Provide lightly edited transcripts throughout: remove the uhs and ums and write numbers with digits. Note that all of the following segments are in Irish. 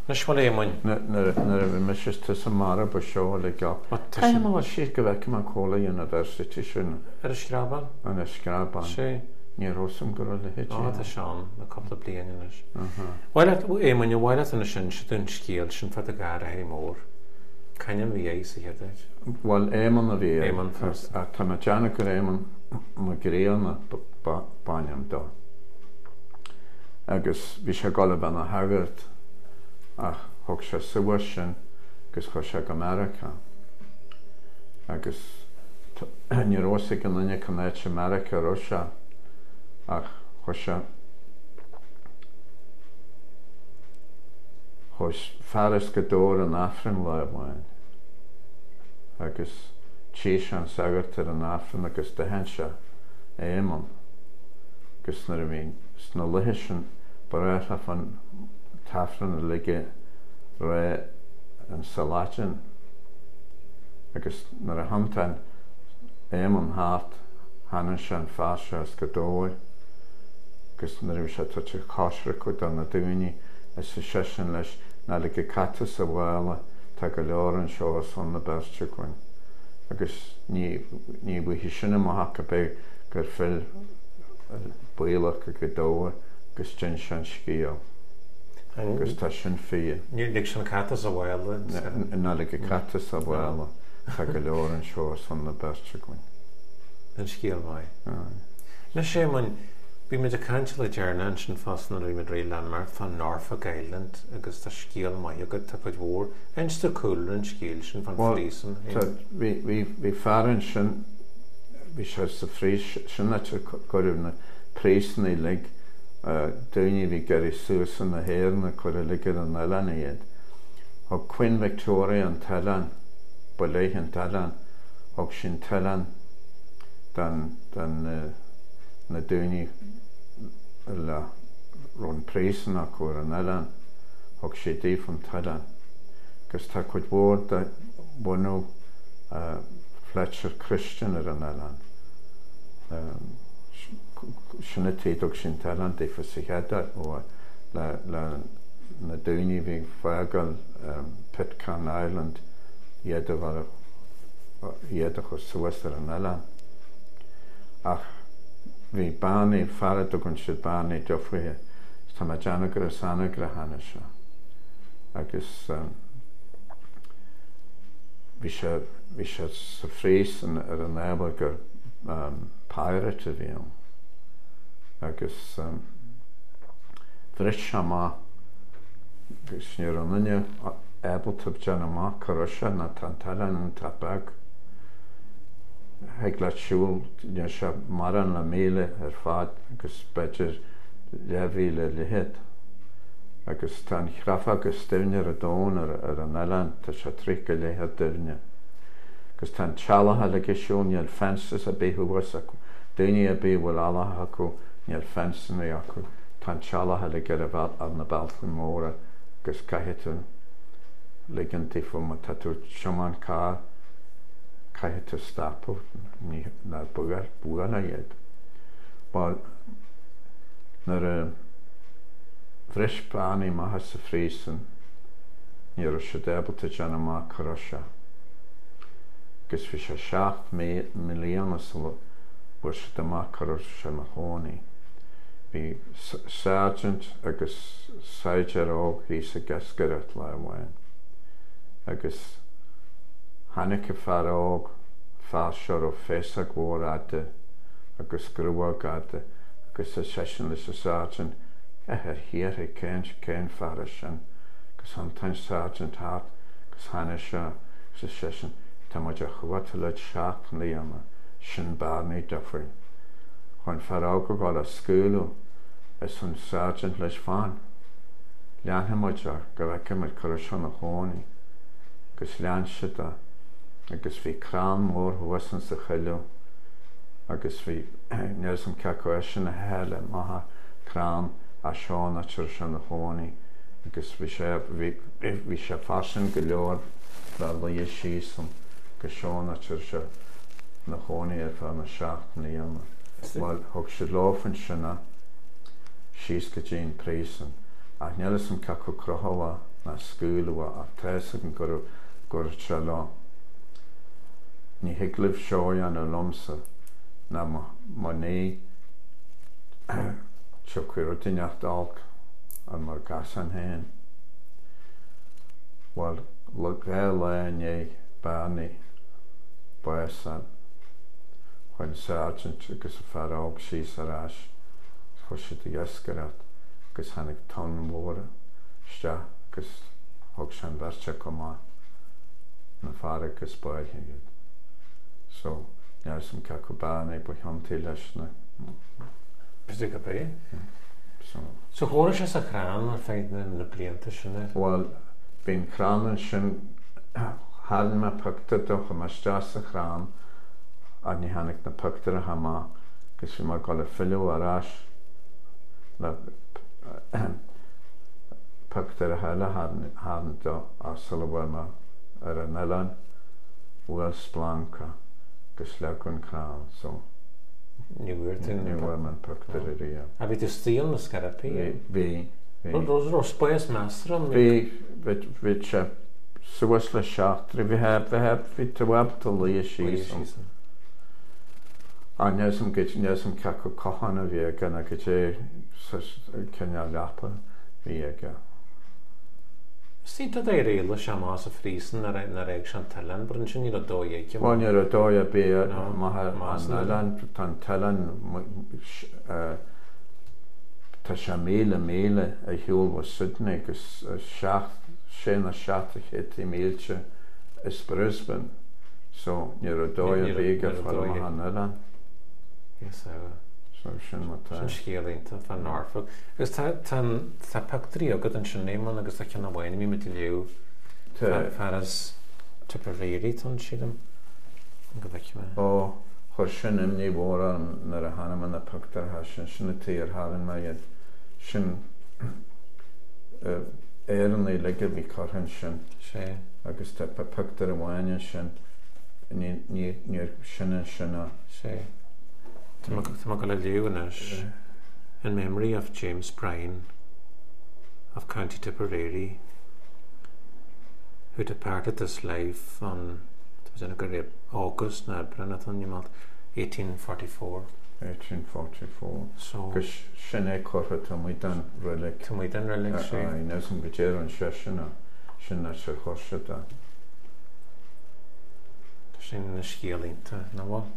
Nes mal éimhain. Na bhí me is sa mara ba seo le gap. Taim má siad go bheice má cóla university sin. Ar a scrabban? An a scrabban. Sí. Ní rosam go le hit. Tá seán na coppla bliana leis. Bhile éimhain bhile an sin si dún scíal sin fa a gar a hé mór. Cainam bhí é sa headid? Well, éman a bhí. Éman first. A tá na teanna go éman má gréal na báineam dó. Agus bhí sé gola ban a hagart ach thug sé suhair sin gus chu sé go America. Agus ní rósa go nunne chunéid America Russia ach chu sé chus fearras go dóir an Afrin le bhain. Agus tí an sagart ar an Afrin agus de hen se éman. Gus nar a bhín sna lithe sin baréitha fan tafran a lige ré an Salatin. Agus nar a hamtain éman háat hanan se an fáse as go dóir. Gus nar a bhí se tuite chásra chud an na dúine is sa sesin leis na le go cata sa bhile tá go leor an seo son na berste goin. Agus ní bhí sinna má haca be gur fill builach a go dóir gus tin sin scíal. Agus tá sin fí. Ní lig sin cata sa bhile? Na le go cata sa bhile tá go leor an seo son na berste goin. An scíal mai. Na sé man bhí me a caint le dearna sin fasna rí ré le mar fan Norfolk Island agus tá scíal mai agad tá chuid mhór einsta cool an scíal sin fan flísan. Bhí fearan sin bhí sé sa frís sin goibh na prísna le duine bhí geirí suasan na héirna chuir ligad an eilean iad. Thug Queen Victoria an Tailean, Bulaigh an Tailean, thug sin Tailean den na duine le rún prísna chuir an eilean, thug sé díobh an Tailean. Gus tá chuid mhór de bunú Fletcher Christian ar an eilean. Sinna tíadh sin Tailean dífa sa cheadar ó le na duine bhí fágal Pitcairn Island iadh chu suas ar an eilean. Ach bhí bannaí farad gon siad bannaí deofhuithe tá ma deanna gur a sanna gur a hana se. Agus bhí sé sa frís ar an éabal gur pirate a bhíon. Agus bhris se má gus ní runne ébaltab deanna má chu se na tan Tailean an tapag. Heag le siúil ne se mar an le míle ar fad agus beidir levíle lihead. Agus tá chrafa agus duine a dón ar an eilean tá se trí go léthe duine. Agus tá tealathe le gisisiún neal fences a béhuas acu. Duine a bé bhfuil alathe acu neal fensan acu. Tá tealathe le gur an na Baltan móra agus caithetan ligantí fu ma tatú seomán cá caithetar stapú na buana iad. Báil nar a bhris bannaí maithe sa phríosan ní raibh sé d'ébalta deanna má chu se. Gus bhí sé 7 milliúna bhuair sé amach chu se na hónaí. Bhí sergeant agus saidearóg hí sa gascaret le bhain. Agus Hannice fearóg fearseir ó féasach mhór aide agus grúach aide agus a sesin leis a sergeant ar hir cén fearra sin gus antain sergeant hart gus hanne se sa sesin tá muid a chuhaite le 7 líana sin barnaí defuil. Chun fearóg go gáil a scúlú is an sergeant leis fáin. Leanthe muid go bheice muid chuir se na hónaí gus lean siad agus bhí crán mór thuasan sa chuileú agus bhí neir san ceacu sin na heile maithe crán a seán a tuir se na hónaí agus bhí sé fasin go leor le líos síosam go seán a tuir se na hónaí ar fear na 7 líana. Bhil thug sé láfan sinna síos go dtíon príosan ach neir san ceacu crothaha na sgúil a teasa an gur se lá. Ní higlah seo an a lomsa na má ní seo cuiir duineach dálc an mar gas an hain. Wel, le gael lein é bani baesan chuin sergeant agus a farrág síos arás chuise i ysgyrad agus hannig ton móra sta agus hog sean berte coma na fara agus bail hyn. So, niar sy'n cael bani bo hion ti lesna. Bysig a be? So chwrw eisiau sa cran ar ffaith na blianta sy'n? Wel, by'n cran yn sy'n halen ma pygta doch yma stas y cran a ni hannig na pygta a hama gys fi ma gol y ffilw arall na pygta a hala halen do a sylwa ma ar y nelan Wels Blanca gys lagwn cran so Ni wir man pygta a ria A fi dy stil na sgarapi? Fi Ros boes masr am Fi se sŵas le siatri fi tywab to lia sís a nesam caco cohan a fi gan a gyda cynna lapa fi aga Sít a dweud eil o siamas y ffrisen na reg sian telan bryn sy'n ni'n o doi eich Wel ni'r o doi a bi nalan tan telan ta sia mele a hiwl was Sydney gys Sian a siat a chyd I milche is Brisbane so ni'r o doi a bi a ffara ma hanalan Yes, so sy'n ma ta Sy'n sgiel ein fan Norfolk Gys ta pactri o gyda'n sy'n neimon agos ta cyn a wain mi mynd I liw faras Tipperary ton sydd am gyda cyma O chor sy'n ymni fawr ar y hanam yn y pactar hasyn sy'n y tyr halen ma iad sy'n yn ei legyd fi corhan sy'n agos ta pactar y wain sy'n ni'r sy'n a Tyma gael y liw yna in memory of James Bryan of County Tipperary who departed this life on August na Brenneth on 1844 so gys sy'n ei corfa tymwydan relic sy'n nes yn gydger yn sy'n sy'n sy'n chosio da sy'n sgiel einta na wa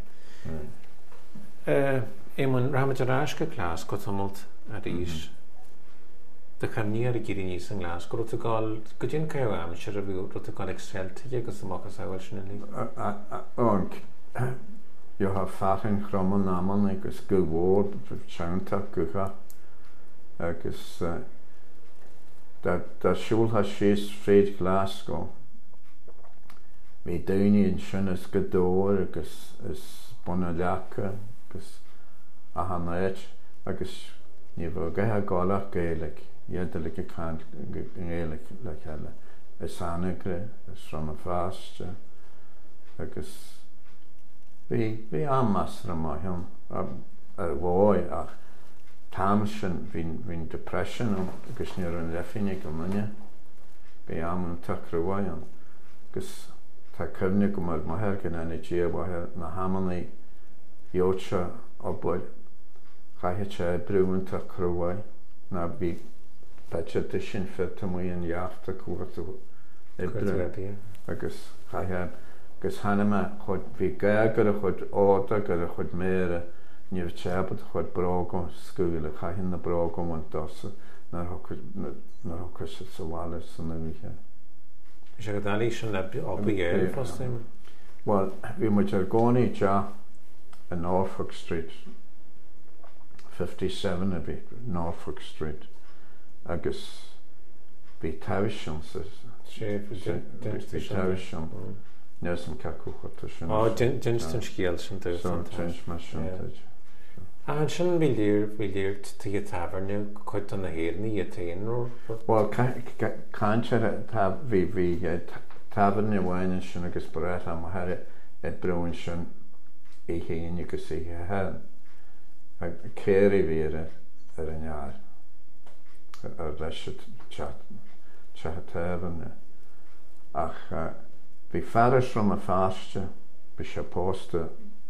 Eamon ramad yr asga glas gotomult ar is dy chamni ar y giri nis yn glas gwrwt y gol gydyn cael am sy'n rhyw rwt y gol excel tig agos y moc as awel sy'n yli Onc jo har farin chroman naman agos gywod sianta gycha agos da siwl ha sys ffred glas go mi dawni yn sy'n ys gydor agos ys bona liaca agos a hana eich agos ni fo gael golach gaelig iedelig y cant gaelig le cael ys anagre ys rhan y fast agos fi amas rhan hyn ar fwy ach tam sy'n fi'n depression agos ni'r yn leffinig o mynia fi am yn tacrywai agos ta cyfnig o maher gan energy na hamani Iotcha o bod chaiche brwyn ta crwai na bi pecha dysyn ffyrt am wy'n iaft a cwrt o ebry agos chaiche agos hanama chod fi gael gyda chod oda gyda chod mer nif chabod chod brogo sgwyl a chaiche na brogo mwyn dos na'r hocus y sylwalus yn y fi Is er dan iets op beheer vast in? Wel, fi moet er goni ja in Norfolk Street 57 a bit Norfolk Street agus bi tawisians bi tawisian nes yn cacw chwrtysyn O, dynstyn sgiel sy'n dweud so, dynst ma sy'n A sy'n filir ti y tafern coed yn y hir ni y tein Wel, caint fi tafern ni wain yn sy'n agos bret am her et brwyn sy'n I hyn I gysgu hyn a ceir I fi ar yn iar ar leisio Tchahatevane. Ach, bhí fearas rom a fáiste, bhí sé pósta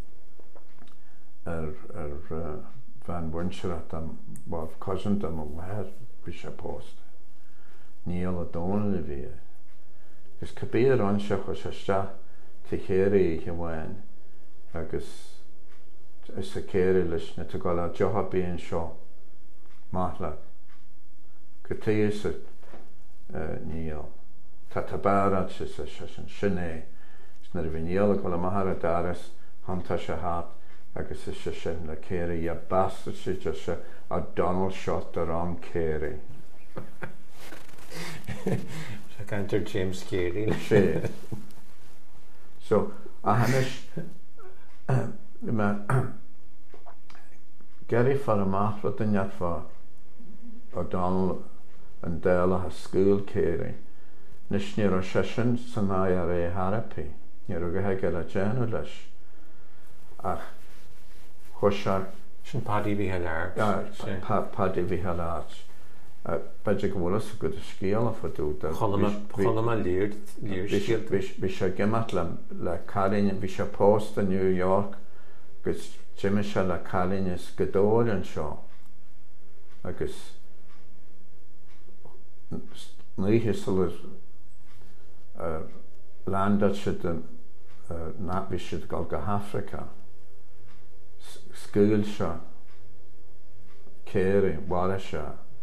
van Winchrat am bhf cousin am a bhhair bhí sé pósta. Níl a dóna le bhí. Gus cabíar anse chu sé sta tichéirí i bhhain agus is a céirí leis na tu gáil a deocha bíon seo maithla. Go tíos níl. Tá tabárat is an sinné na bhíal go le mahar daras hanta se hat agus is se sin le céirí a basta si se a Donald shot ar an céirí. Se cantar James Carey sé. So a hanis Gary far amach wat in jat fa a Donald an déla ha school céirí. Nis níor a sesin san a ré harapi. Níor a gohe a déanú leis. Ach, chuisar... Sin paddy bhí heile Paddy bhí heile áit. Beidir go bhfuil a go a scéal a fadú. Cholam a lír scéal. Bhí sé gimat le Calín, bhí sé post in New York, gus Jimmy se le Calín is godóir an seo. Agus níhísal landat siad bhí siad gáil go Africa. Scoil se, céirí, bhara se.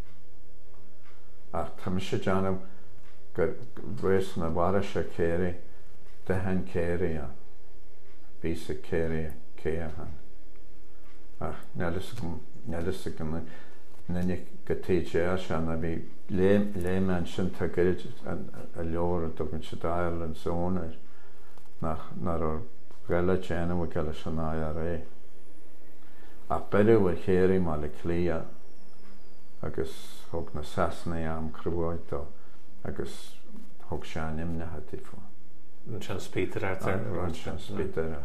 Ach tá sé deanam go bhris na bhara se céirí de hen céirí a bhí sa céirí céhan. Ach nelis go nanne go TJ se na bhí léman sin tá gairid a leor a dogann se dail an sónar nar ar gaile déanam a gaile san IRA. Ach beidir a chéirí má le clia agus thug na sasna am cruúáidá agus thug sean imnethe tífa. An sean spítar An sean spítar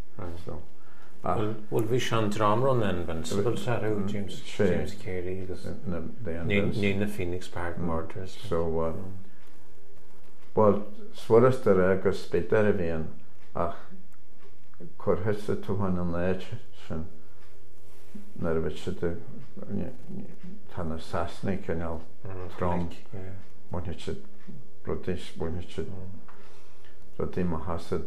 Bhfuil bhí sean drámran en ban sibal sarú James Carey agus ní na Phoenix Park Murders. So well, swaras ar agus spítar a bhíon ach chuir heisa túhain an léid sin nar bhid si tá na sasna cinál trom bhaine si brodís bhaine si rodí má hasad.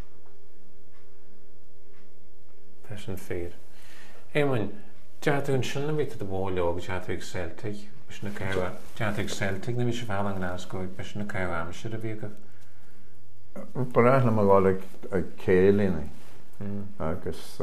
Tá sin fér. Éimein, deatún sin na bhíte do bhóleog deatúigh Celtic, bes na céha deatúigh Celtic na bhí se bhheil an Glasgow, bes na céha am siad a bhí go? Barach na má gáil a célína agus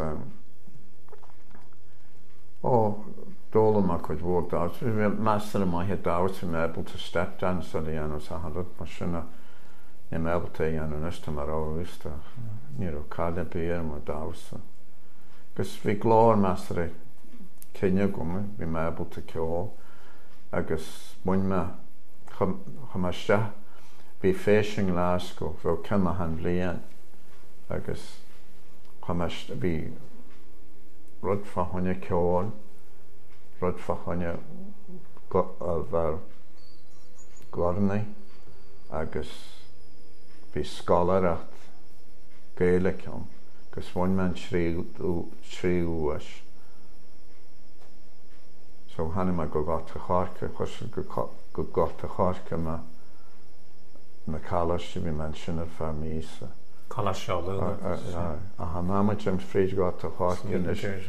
dóla má chuid bhór dáit. Meastar má he dáit sem able to step dance a dhéanú sa hadad mar sinna nem able to dhéanú nista mar áhústa. Níor ó cáda bíar má dása. Gus bhí glór meastar cinne goma, bhí me able to ceol agus muin me chumaiste bhí féising Glasgow bhil cinna han bblian agus chumaiste bhí rud fa honne ceol rud fa honne bhar glarnaí agus bhí scalaracht Gaelicum gus bhain man tríú as. So hanna me go gáta cháirce chus go gáta cháirce me na cálas si bhí man sin ar fear mísa. Cálas seolú. A hanamaid am fríd gáta cháirce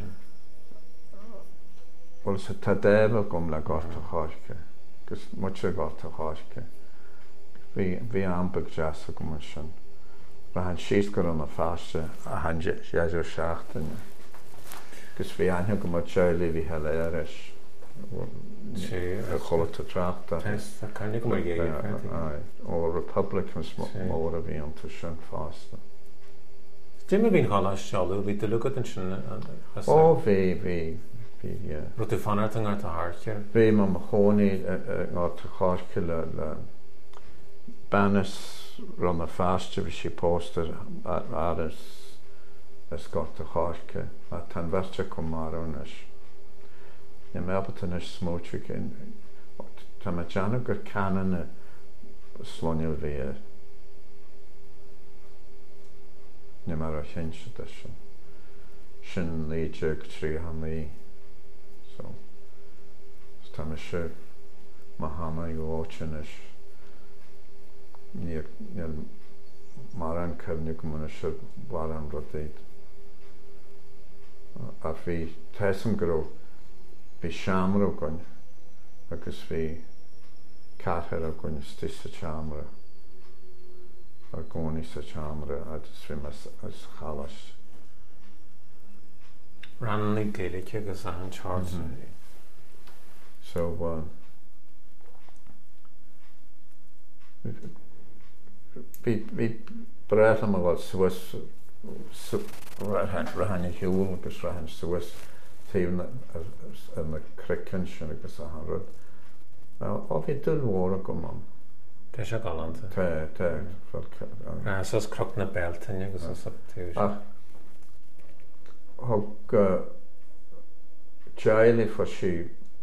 bhil sa tá déibh gom le gáta cháirce gus muite gáta cháirce. Bhí ambag deasa go mar sin. Ba han síos gur an na fáiste a han séidir seachtainne. Gus bhí aine go mar teirlí bhí heile éiris a cholata tráachta. Tá caine go mar géir. Ó Republicans mór a bhí an tú sin fásta. Dim a bhín chála seolú, bhí tú lugad an sin? Ó bhí. Ru tú fanart an gáta háirce? Bhí má mo chónaí gáta cháirce le banas ran a fáiste bhí sí póstar áras is gáta cháirce a tan bheste chum marún is. Ní mébatan is smótric tá me deanna gur canana slonio fi na mar a chéintse sin líte trí hamí so tá se má hama I óin is níl mar an cefne go muna se bhar an rotéid a bhí team go bhí seaamra goin agus bhí cathair a goin stis sa teamra a gcónaí sa teamra agus bhí as chalas Rannaí Gaeilge agus an Charles so bhí breith am bhil suas rahanne hiúil agus rahan suas taobh na cricin sin agus a hanrad á bhí dulhóra go mam Tá sé galanta Sas croc na beltaine agus ach thug deile fa sí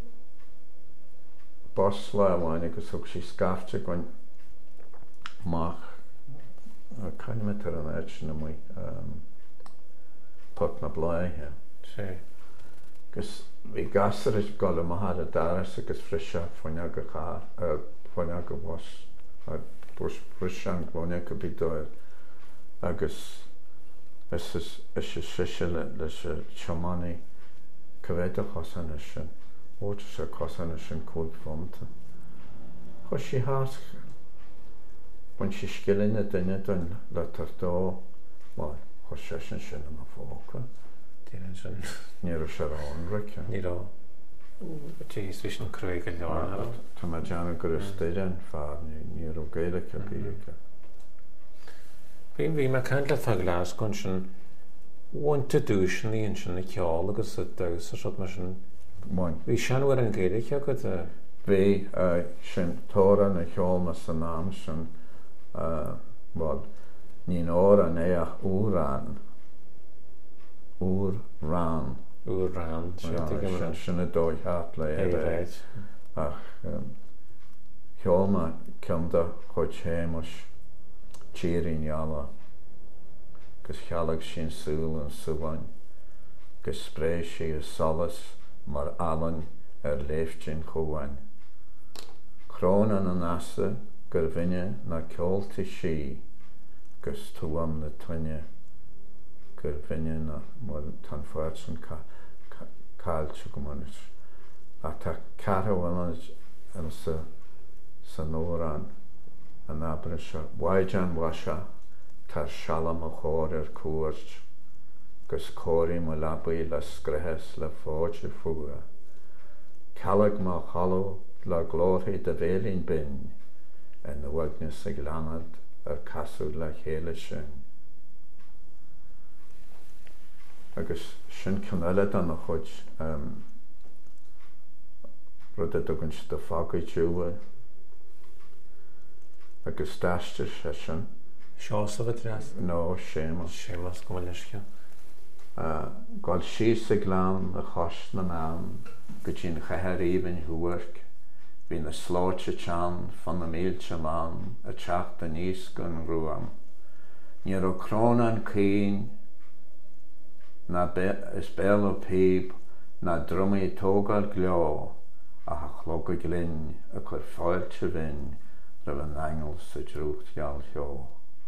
bos le amháin agus thug sí scafte goin mach caiimitar an éid sin mui pot na blaithe gus bhí gasar is go maithe a daras agus frise foiine go foiine go bhos bris an glóine go bí dóir agus is siise leis seománnaí cohhéad a chosanna sin óta sé chosanna sin cúil fomta chus sí háas buin si scilíne duine don le tartó má chus sé sin sin am fóca níor sé anraice Níró Tís bhí an cruig go leáin Tá me deanna gur is staidean fear níor ó Gaeilge bíige Bhí me ceint le tá glas gon sin bhainte dúsin íon sin na ceáil agus a dos a mar sin bhí seanhar an Gaeilge go bhí sin tóra na cheolma san nám sin bhd ní óra an é ach úrán sinna dóithart le éid ach cheolma ceamda chuid chéimeas tíirín eala gus cheallaigh sin súil an suhain gus spréis sí is solas mar allan léiftin chuhain chrónan an asa gur bhinne na ceolta sí gus tuam na tuine gur bhinne na mar tan fáid san cáilte go manis a tá carhhain an sa nórán an abre se bhaidjan wasa tar sealam a chóir ar cuairt gus cóirí mo labaí le screithes le fáilte fuair ceallaigh má chaló le glóthaí de bhéilín bin na bhaigneas ag leanad ar casú le chéile sin agus sin cineile an na chuid rud a dogann si do fágaí dúa agus dáiste sé sin Seosa bh tras nó sémas go leisce gáil síos ag lean a chos na nám go dtín chathaíomhann thuairt hí na sláite tean fan na mílte man a teachta níos gon ruam níor ó crónan cín is béal ó píb na drumaí tógáil gleo a chlóga glynn a chur fáilte bhinn ra an angel sa drúcht geall theo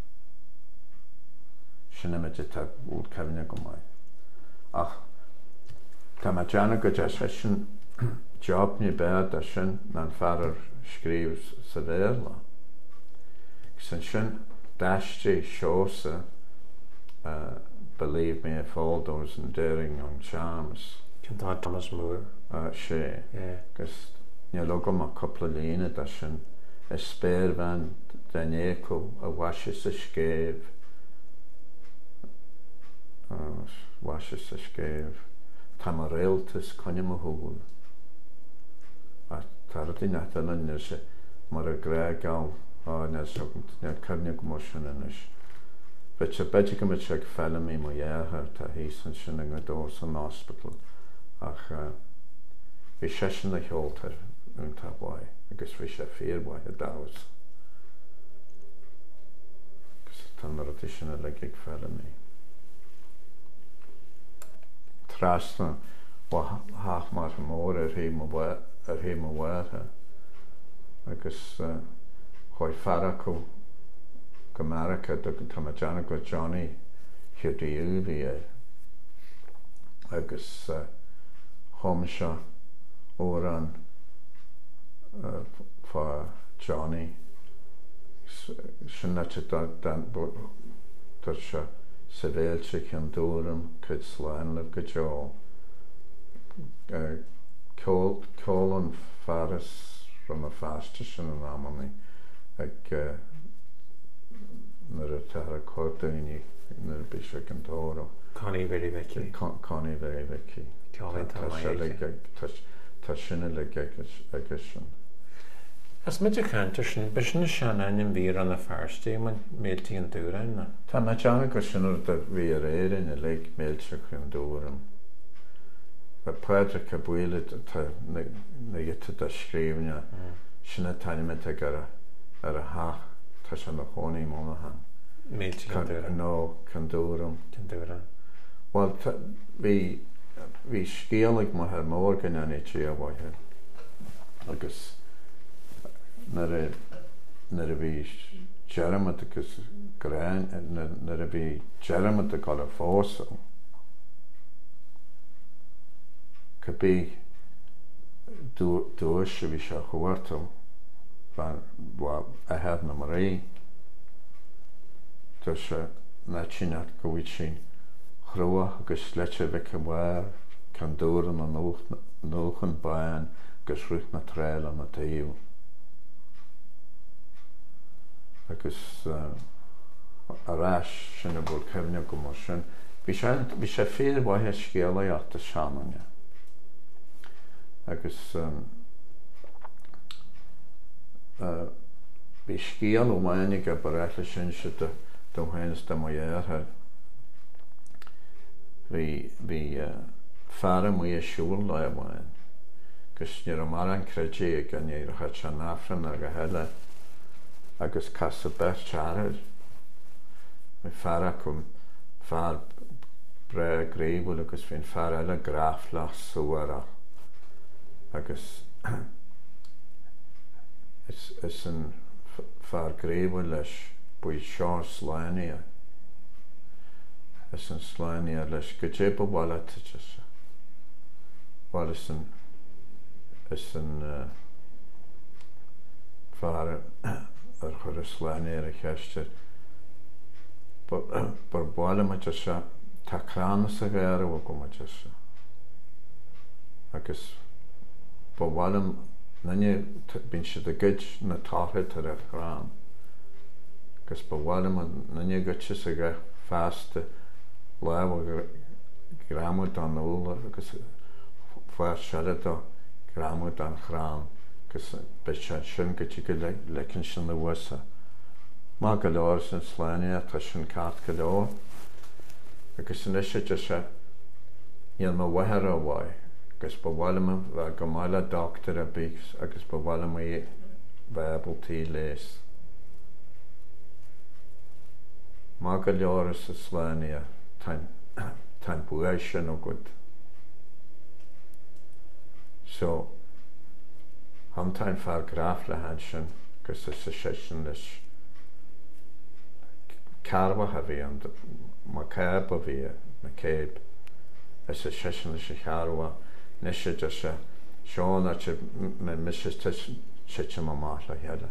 sinna meide tá bhúd cefne go maiid ach tá me deanna go de sin job ní bead a sin na fearar scríomh sa bhéla san sin dáiste seosa believe me if all those enduring on charms Tá Thomas Moore sé gus ní logam a coppla lína da sin is spéir bhean den éco a bhaise sa scéibh tá mar réaltas conne mo húil a tar dí netalinn se mar a gréáil ne carne go mar sin inis bet se beidir go mit se fellí mo dhéair tá hí san sin go dó an hospital ach bhí sé sin na cheoltar ún tá bhaid agus bhí sé fíorhaid a dáhas tan ar sin le ag fel mí. Trasna haach mar mór hí bhhathe agus chuid fara go America do tamajana go Johnny Hudí agus homseo ó an fá Johnny sinna se savéilte an dúram chud sláin le go cólan faras rom a fáiste sin an ammaní ag nar a tar a códaoine nar a bis an tóra. Connie very Vicky. Connie very Vicky. Tá sinna le agus sin. As meidir cantar sin, be sin seanna in bhí an na fearstí man méiltí an dúrain na. Tá me teanna go sin a bhí a réirin a le méilte an dúram. Ba Pedra a buile na dhéte a scríbne sinna taime ar a haach tá se na chonaí mónahan. Méiltí an dúrain. No, can dúram. Can dúrain. Wel, bhí scéalaigh mo ar mór gan an étí a bhaithe. Agus nar a bhí Jeremad agus Grain, nar a bhí Jeremad a gáil a fósam. Ca bí dúis a bhí se chuirtal a head na marí. Tá se na sinad go bhfuil sin chrua agus leite bheith bhhair can dúran an nóchan bain agus ruth na tréil an na taíomh. Agus arás sin a bhfuil cefne go mar sin. Bhí sé féad bhaithe scéala ata seananne. Agus bhí scéal ó mainig a bareithe sin se do héanas de maiarthe. Bhí fear mu a siúil le bhain. Gus níor mar an creidé gan éirecha se náfran a go heile agus casa bertearir. Bhí fear chun fear bre gréibhil agus bhín fear eile gráflach suara. Agus is an fear gréibhil leis buí seo sláine. Is an sláine leis go dé bhile tuite se. Bhil is an fear ar chur a sláine ar a cheiste. Bar bhile maite se tá chránas a ghéir bh go maite se. Agus ba bhile nanne bín siad a gcuid na táthid ar a chrán. Agus ba bhile nanne gcuite a go fásta leh gramúd an óla agus fuair sead do gramúd an chrán agus be sin go tí go lecinn sin na bhuasa. Má go leir san sláine tá sin cát go leir agus san isise de se níl má bhaithar a bhaid agus ba bhile bheith go máile doctor a bís agus ba bhile mé bhebaltí léis. Má go leir sa sláine tá buair sin ó gud. So hamtáin fear gráf le han sin gus is sé sin leis carfa a bhí an má céib a bhí na céib is sé sin leis a charfa nes sé de se seán a me mis site má máth le heile.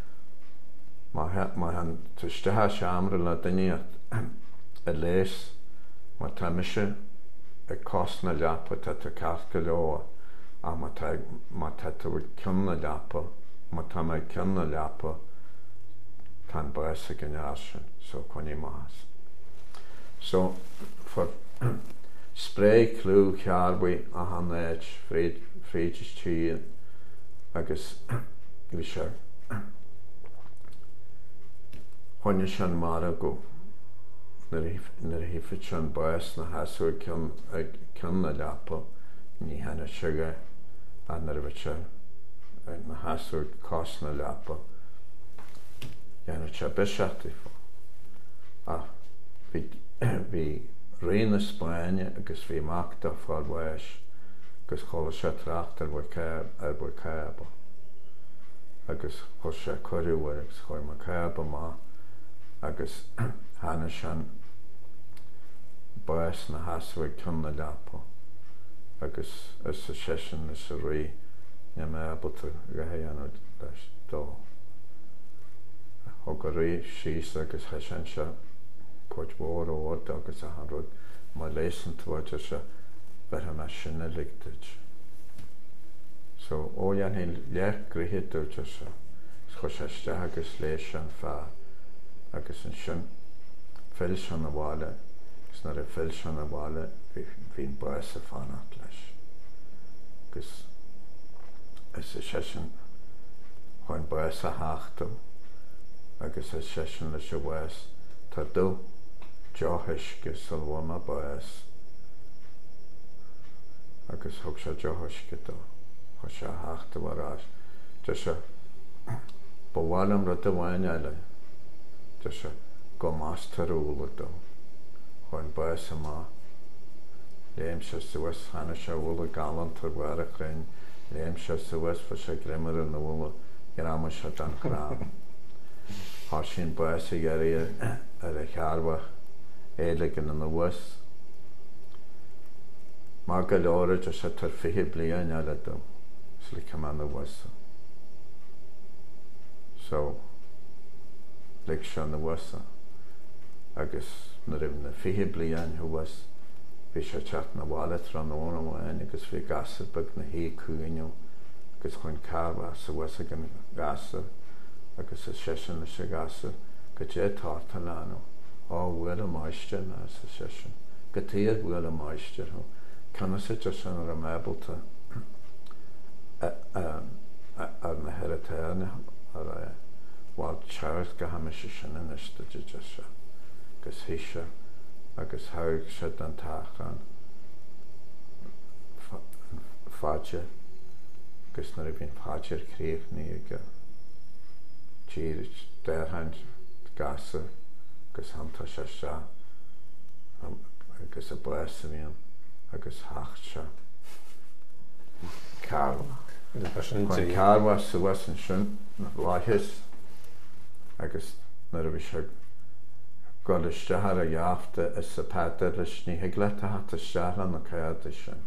Má han tuistethe seamra le daine a léis má tá mise a cos na leapa tá tá ceart go leor a má tá bhfuil cin na leapa má tá mé cin na leapa tá bais a gnear sin so chuní más. So for spré clú cearbaí a hanéid fréidir tí agus bhí sé chuine sin mar a go nar hífid sin bais na hasú cin na leapa ní hena siga a nar bhid se na hasú cos na leapa dhéanana se beiseachtaí fó. a bhí réna Spáine agus bhí machta fáilhais agus chola sé tracht ar bhfuil céaba agus chu sé choirú agus chuir mar céaba má agus hána sean báis na hasfuig tunna leapa agus is sa sesin is sa rí na me abalta gahéanú leis dó. Thug a rí síos agus heisian se puirt mhór ód agus a hanrúd má lésan tuairte se bheithe me sinna ligteid. So ó dhéan hí leach gríthe dúirte se chu séiste agus léis an fear agus an sin fil sin na bháile gus nar a fil sin na bháile hín báis a fánacht leis. Gus is a sesin chuin báis a háachtam agus is sesin leis a bháis tá dó deothais gus salhama báis agus thug sé deothais go dó chu sé háachta bharráis te se bhhálam rud a bhain eile te se go más tarúla dó chuin báis amá léim se suas hána se bhla galan tar bhar a chrein léim se suas fa sé grimar an bhla gráma se dan chrám há sin báis a geirí ar a chearbha éilegan an bhuas má go leora te se tar 20 bliain eile dó slí cumán a bhuasa so lig se na bhuasa agus na ribh na 20 bliain thuas bhí sé teach na bháile tróna bháin agus bhí gasar bag na hí cúinú agus chuin cabha sa bhuasa gan gasar agus is sesin na sé gasar go dé táirta leanú á bhfuil a maiste na sa sesin go tíad bhfuil a maiste thu canna sé te sin ar a mebalta ar na heritéirne ar a bháil teart go haime sé sin in isteide de se gus híise agus thaigh sé den táchan fáide gus nar a bhíon fáidir chríomhní go tíir déirhaint gasa agus hanta sé se agus a báis a bhíon agus hacht se carha. Chuin carha sa bhuas an sin na láithis agus nar a bhí se goisteach ar a dheafta is sa páda leis ní higleita hat isteach an na céada sin.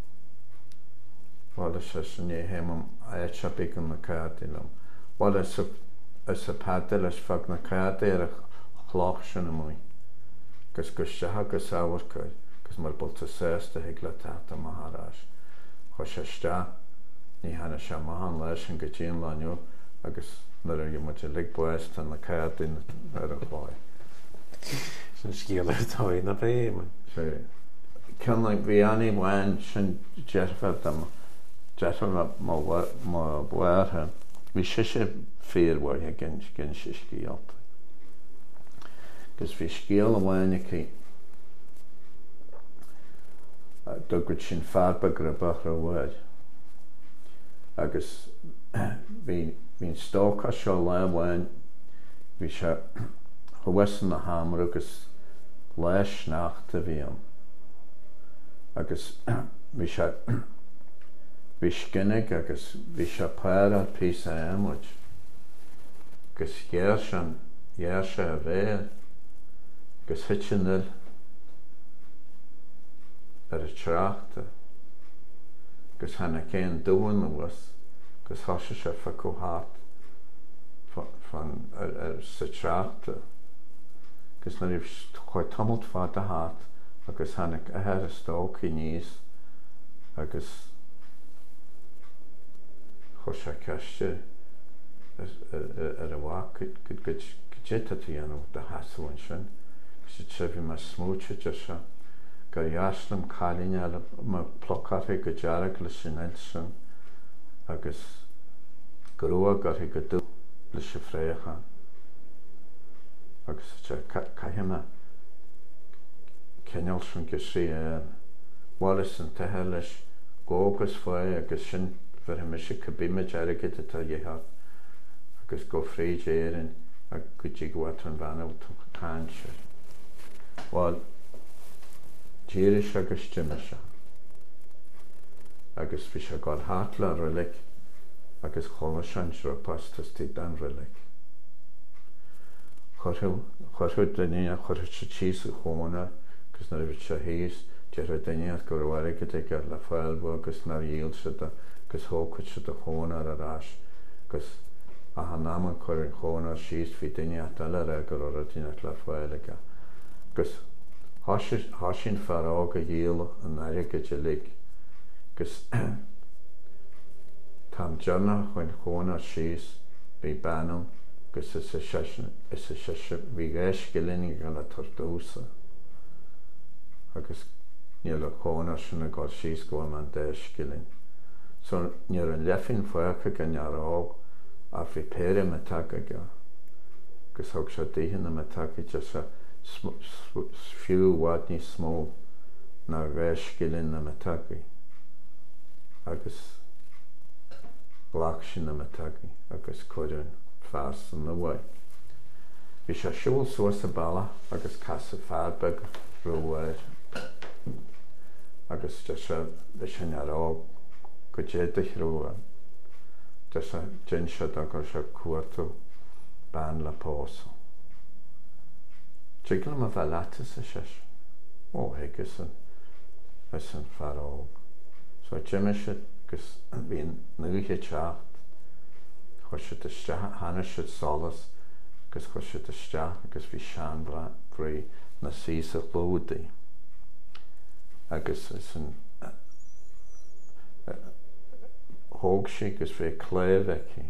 Bhil sé sin ní héimam éit se bígan na céadaílam. Bhil is sa páda leis fag na céada ar a chlách sin amúi. Gus gusteach agus ábharcaid gus mar bulta sésta higleita hat a maharás. Chu sé isteach ní hana se mahan leis an go dtíon leniu agus nar a dhéimeid lig buas tan na céadaí ar a chláid. Sin scíal ar táí na bhéim. Cyn bhí aní bhain sin dearfad am dearfad má bhuairthe. Bhí sé fíormhairthe gin sé scíalta. Gus bhí scíal a bhain cí dogad sin farba grabach ar bhaid. Agus bhín stócha seo le bhain bhí sé chuhasan na hamar agus leis sneachta bhíam. Agus bhí scinnig agus bhí sé páir ar pís a émuid. Gus dhéir sé a bhéir gus hitinil ar a tráachta. Gus hana céan dúin na bhuas gus thosa sé fa cóthart fan ar sa tráachta. Gus na rih chuir tomult fad a hát agus hana a head a stóc i níos agus chu sé ceiste ar a bhhac go dtí anú de hasúin sin gus sé bhí mar smúte de se go dheaslam chalíne eile mar plocathe go dearag le sin sin agus grua gothe go dú le se fréochan agus sé caiime ceneal sin go sí bhil is an tuthe leis gógus foioi agus sin bhar me se cabbíime dearagid atá dhéart agus go fríd éireann a go dtí gwaith an bhanú cáinse. Bháil díris agus tíime se. Agus bhí se gáil hála rilik agus chola seansra pastas tí dan rilik. Chorthú daine chorthú se tíos a chóna agus na bhí se híos dear daine gur bhhair go gur le fáilbú agus na díal se agus thócuid se a chóna ar arás agus a hanama chuir an chóna síos hí daine eile gur or a daine le fáilige. Agus há sin fearrá go díal an aire go de lig agus tám dearna chuin chóna síos bhí banam agus is a bhí éiscilíní gan le tortúsa agus níl le chóna sin a gáil síos go an déiscilín. So níor an lefin foicha gan nearrág a bhí péire me take go agus thug se daoine me take de sa fiú bhád ní smó na bhéiscilín na me take agus lach sin na me take agus chuireann fás an na bhaid. Bhí se siúil suas a balla agus casa fearbeg ruhhair agus de se bhí sin ará go déadach ruúa de se gin se agur se cuairtú ban le pósa. Trígla a bheith letas a seis ó higus an fearóg. So Jimmy se gus bhíon nuithe teacht chuir se isteach hana se solas agus chuir se isteach agus bhí sean brí na síos a lúdaí agus is an thóg sí agus bhí cléimheici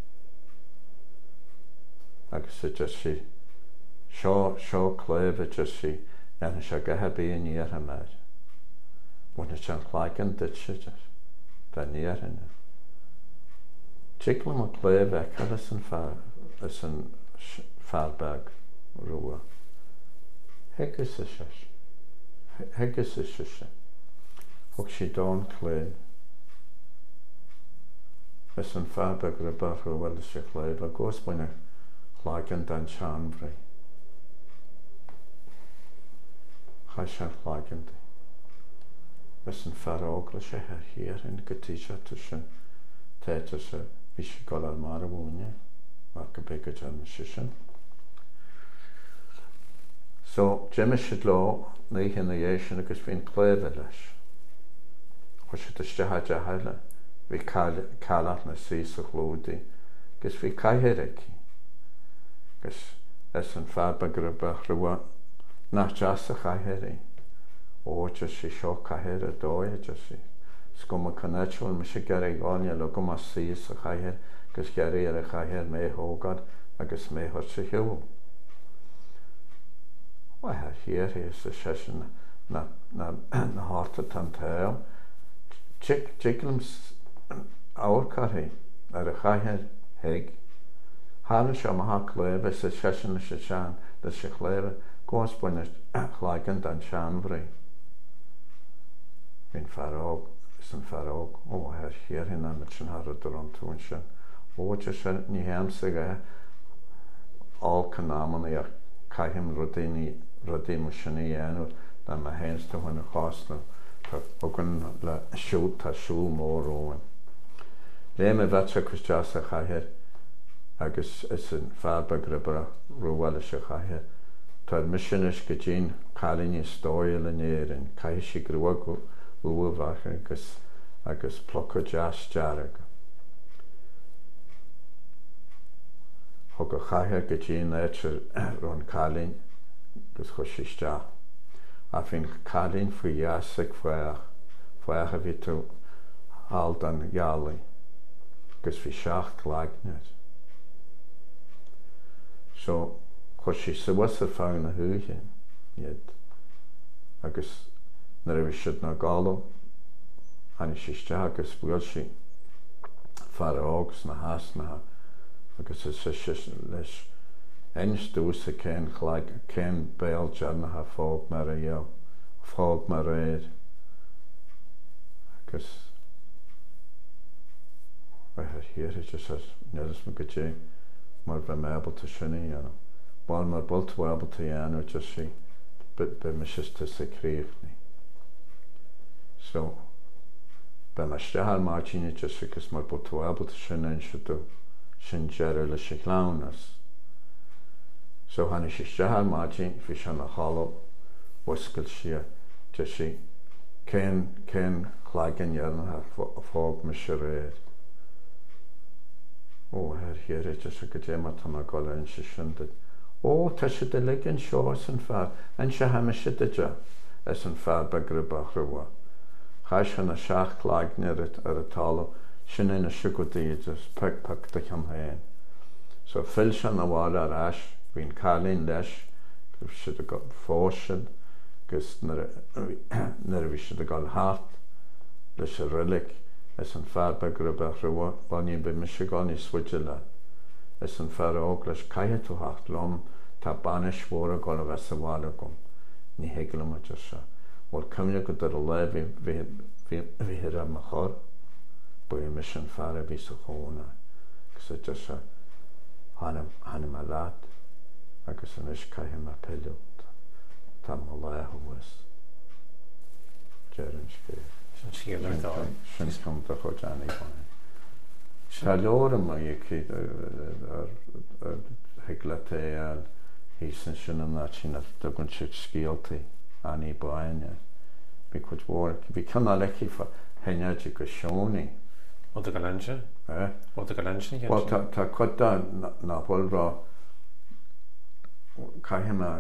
agus is just sí seo cléimhe just sí ana se gathe bíon níortha méid muna se an chláiceann duit se tá níorthaine. Tígla má cléimheice is an fearbeg ruúa. Hegus is se. Thug sí dán cléim. Is an fearbeg ribbar ruúil is se cléim a gos buine chláiceann den seanbhrí. Cha se chláiceann. Is an fearóg le se hir in gotí se tu sin téite se bhí se gáil ar mar a bhúine mar go bé go dearna sin. So Jimmy siad lá na dhéana sin agus bhíon cléimhe leis. Chuir se isteach de heile bhí callach na síos a chlúdaí agus bhí caitheirici agus is an fearbeg ribbar ruúa nach deas a caitheirií. Just sí seo caitheir a dóid just sí. Scum a connetual me sé geir gáine le go mas síos a caitheir agus geirí ar a caitheir mé hógad agus mé thuir sa hiúil. Waithe hir is a sesin na háta tan tail. Tíglim ácarthaí ar a caitheir héig. Hána se maitha cléimhe sa sesin se sean de se chléimhe gos buine chláiceann den seanbhrí. Bhín fearóg is an fearóg ó hir hinna mit sin harad an tún sin. Óide se ní héamsa ga á canáman ar caithim rudí mu sinna dhéanú na ma héinsta chuine chásna tugann le siút tá siúl mór óin. Léim a bheit se chusteas a chathair agus is an fearbeg ribbar ruúhile se chathair. Tá misionis go dtín chalíní stóir le néirin caiith sí grúa go uabhacha agus plocha deas dearag. Thug a chathair go dtín éitir ron chalín gus chuir sí isteach. A bhín chalín faoi dheasig foicha bhí tú hall den gealaí agus bhí 7 ghlaicneid. So chuir sí suas a fáin na thuúthain iad agus na raibh siad na gála hanig sí isteach agus bhuail sí fearógus na hasnatha agus is leis einstús a cén béal dearnatha fág mar a dheall fág mar réir agus bheithe hir just nelas me go dtí mar bheith meabalta sinna dhéanam. Báil mar bult meabalta dhéanú te sí be misiste sa críochnaí. So, be me stehal mátíine te sigus mar bult meabalta sinna insiú sin deire le sa chlánas. So hanna sé stehal mátín fi se na chaló wascail si te sí cén chlágan dhéanathe fág me se réir. Ó, hir te sa go déma tá gáil an sa sin. Ó, tá si de ligin seo san fear, an se haime si de as an fear be gribach rua. Chais se na 7 chlágni ar a talú sin ina siúdaíd as peg de chamhain. So fil se na bháil ar ais, bhín cálín leis, grib si de go fósid, gus nar bhí si de gáil háart leis a rilig as an fear be gribach rua, báin be mis se gáil ní swidge le. As an fear óg leis caiithe tú háart lom, tá banis mhór a gáil a bheits a bháil gom, ní héigla mu te se. Bhil cumne go ar a le bhí hir am a chor, bu mis an fear a bhí sa chóna, gus a te se hanna me leat, agus an is caiithe me peiliú, tá má lehuas. Jerin scéir. Sin síl ar dá. Sin cum a chuid anna bhain. Tá leor am ar heigla téal hí san sin an na sin dogann siad scíaltaí anna báine. Bhí chuid mhór, bhí cynna leici fa heineide go seónaí. O dy galanse? O dy galanse ni? Wel, ta coda na bwlro caihema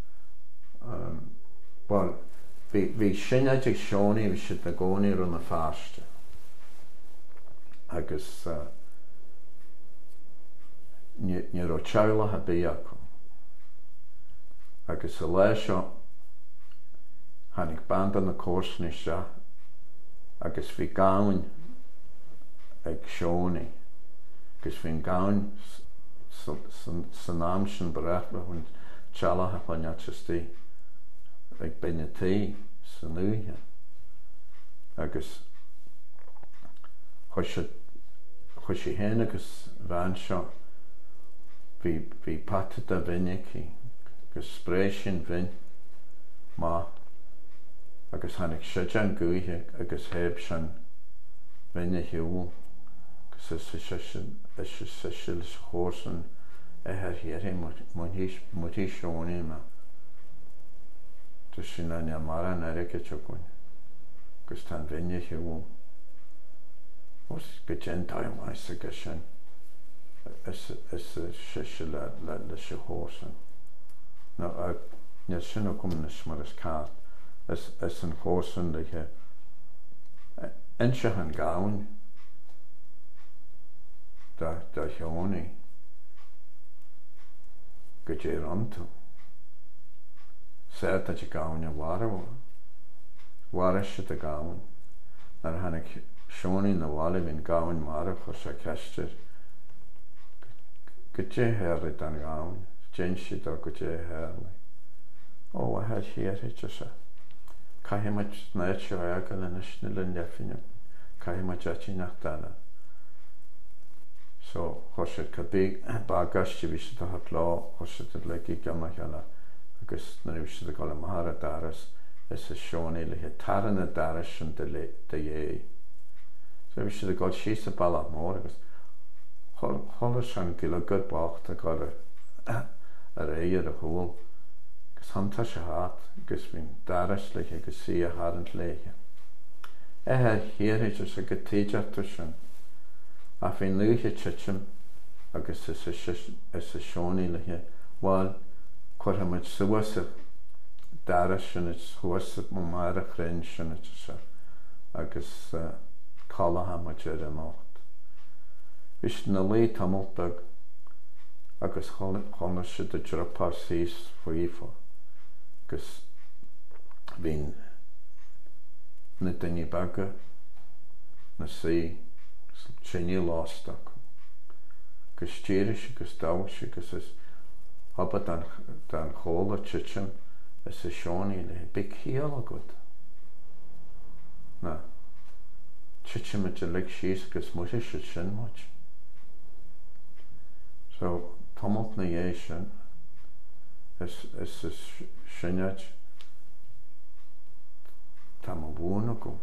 wel, fi syniad i'ch sioni fi sydd na goni rhwng y ffast agos ni ro chawla ha beiaco agos y leisio hannig band yn y cwrs nisio agos fi gawn ag sioni agos fi'n gawn sy'n amsyn brech fe hwn chala ha paniatsysti ag beneti sy'n uia agos chwysi hen agos fan sio fi patad a fynyci agos spreisyn fyn ma agos hannig syjan gwyhi agos heb sy'n fyny hiwl agos sysil chwrson hierheen moet hij schoon maar dus in een mara naar ik het ook kon kustan venje gewoon was gechentai maar is geshen is shishla la shhosen nou ja sin ook om een smares kaart is een hosen dat je en ze gaan gaan dat je niet gyda'r onto. Sert at y gawn y war eisiau dy gawn. Na'r hannig sioni na wale fi'n gawn marach o sa cestr. Gyda'i herri dan gawn. Jensi do gyda'i herri. O, a her hir hyd o sa. Cahi mach na eich o agol yn ysnil yn leffin. Cahi mach ati nach dana. So, chosyd cabig bagas ti fysyd o hatlo, chosyd yr legi gamach ala. Agos na ni fysyd o gol y mahar a daras, ys y sioni le hi taran y daras yn dy ie. So, fysyd o gol sys y bala mor, agos chol y sian gilogod bocht a gol yr eir y hwyl. Agos hanta sy hat, agos fi'n daras le hi, agos si a harant le hi. Her hir hyd os a gyteidiad o sian. A fi'n lwch y tchym agos ys y sioni le hi. Wel, cwrdd hymwyd sywas y daras yn y chwas y mwmar y chryn sy'n y tsa. Agos cola hymwyd yr ymocht. Fys na le tamoltag agos chonna sydd y dropa sys fwyfo. Agos fi'n nid yn i baga na si Trini lost ac. Gys tirish, gys dawish, gys ys haba dan chol o chichim ys y sioni le big heel o good. Na. Chichim y lig shis gys mwysys y sin much. So, Tomalt na dhé sin is sinnead tá má bhúna go.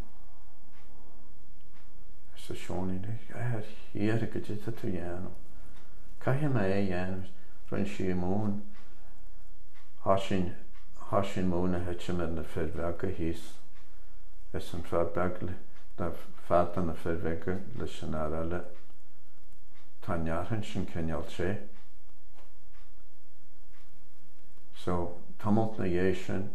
Is a seoní híar go dtí tú dhéanam. Caithim é dhéanam rinn si mún hásin múna heite me na firhheaga híos. Is an fearbeag na fáta na firhheaga leis an aile tá nearhan sin cinneal sé. So tomalt na dhé sin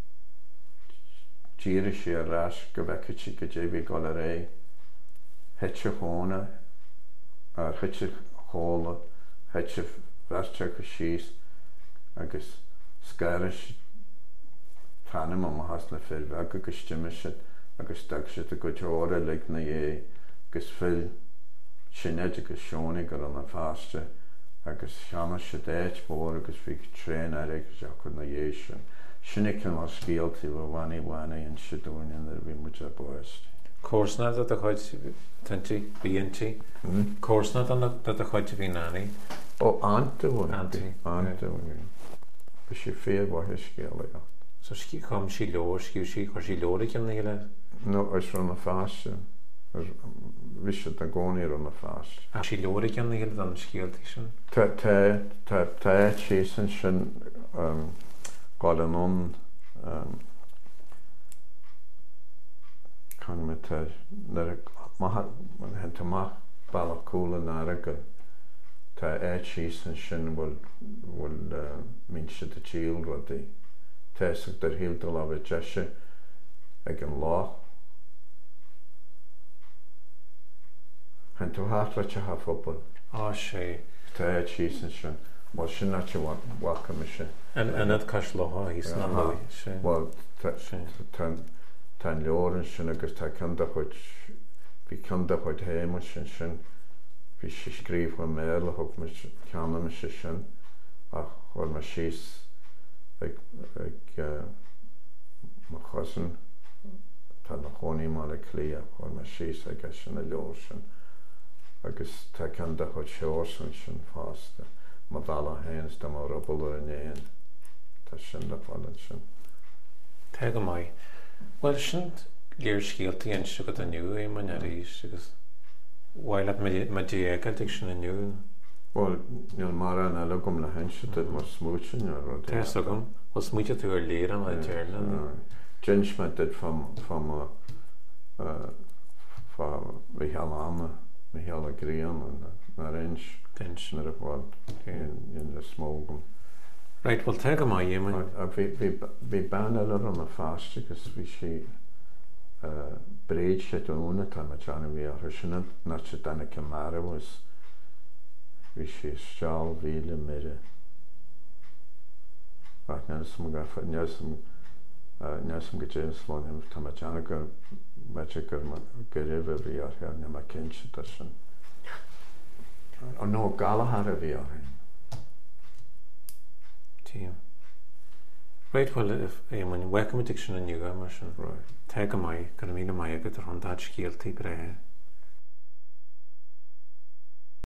díire sé arás go bheice si go débhí go le ré heite chóna ar heite chóla heite bherte go síos agus scaris tanam am has na firhheaga agus stiimiise agus dag si a go teóra le na dhé agus fil sinnéid agus seonig gur an na fáste agus seanna se déit mór agus bhí tréin agus acu na dhé sin. Sinnig cin mar scéaltaí bhhaine an siúin ar bhí muid a buist. Córsna a chuid tantí bíontí. Córsna a chuid bhí nánaí. Ó anta bhfuil. Ba sé féadhhathe scéala. So chum sí leor sciú sí chu sí leora cin na ile? No, is ran na fáiste. Bhí sé a gcónaí an na fáiste. A sí leora cin na ile an scéaltaí sin? Tá sí sin gáil an can me te hen tamach bailach cúla náraga tá sí sin bhfuil mín si a tíl rudaí. Teach der hield al a deise ag an lá. Hen tú hátra te ha fopal. Sé. Tá sí sin mar sin na te bhacha me sin. An cais láha hís na lá sé. Well, tá leoran sin agus tá canda chuid bhí canda chuid héime sin bhí si scríomh chu méile thug me ceanna me sin ach chuir me síos ag má chosan tá na chonaí má le clia chuir me síos ag sin na leor sin agus tá canda chuid seoir sin fásta má bhela héans do mar robal ar an tá sin le fáile sin. Tá go mai. Well sin léir scéaltaí an si go aniu é man arís agus bhhaile me déagad ag sin aniu. Well, níl mar an eile gom le hense mar smútin ar Tás agam, was muide tú ar léir an le deirlan. Jens me dit fam vi heall ama, vi heall a grían na rins nar a bhil in a smógam. Right, well te go mai dhéman. Vi ban eile an a fáste agus vi si bréid sé úna tá me teanna bhí a sinna na se danna cemara was vi sé stáil víle mire. Ach nesam go dé slóim tá me teanna gur meidir gur rih bhí ar ne me cinse sin. An nó galahar a bhí ar. Tíam. Right, well, if man welcome addiction in you, Emerson. Right. Take a mai, got a mean a mai, get a hundred scale tape.